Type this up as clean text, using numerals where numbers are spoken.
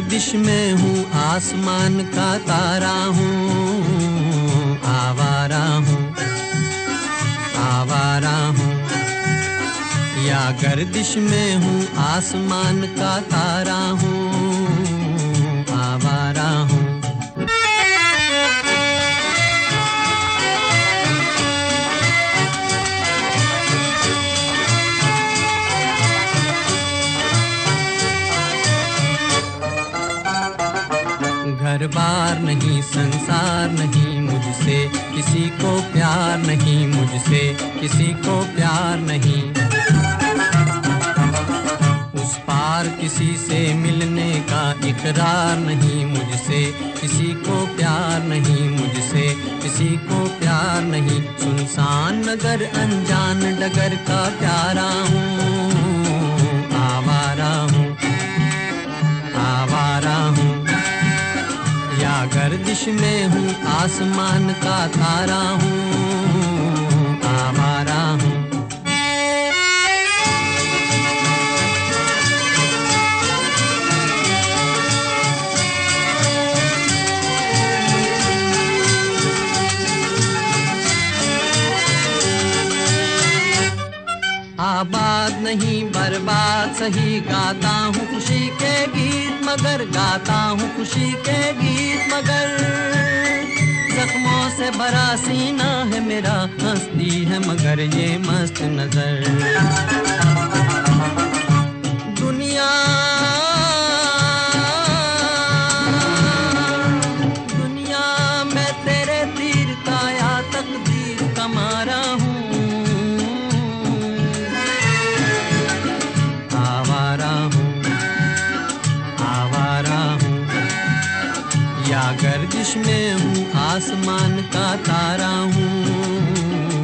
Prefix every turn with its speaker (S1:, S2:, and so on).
S1: गर्दिश में हूँ, आसमान का तारा हूँ, आवारा हूँ, आवारा हूँ। या गर्दिश में हूँ, आसमान का तारा हूँ, आवारा हूँ। घर बार नहीं, संसार नहीं, मुझसे किसी को प्यार नहीं, मुझसे किसी को प्यार नहीं। उस पार किसी से मिलने का इकरार नहीं, मुझसे किसी को प्यार नहीं, मुझसे किसी को प्यार नहीं। सुनसान नगर अनजान डगर का प्यारा हूँ, आवारा हूँ, आवारा हूँ। या गर्दिश में हूँ, आसमान का तारा हूँ, आवारा हूँ। आबाद नहीं बर्बाद सही, गाता हूँ खुशी के गीत मगर, गाता हूँ खुशी के गीत मगर। जख्मों से भरा सीना है मेरा, हंसती है मगर ये मस्त नजर। दुनिया दुनिया मैं तेरे तीर का या तकदीर का मारा हूँ, या गर्दिश में हूँ, आसमान का तारा हूँ।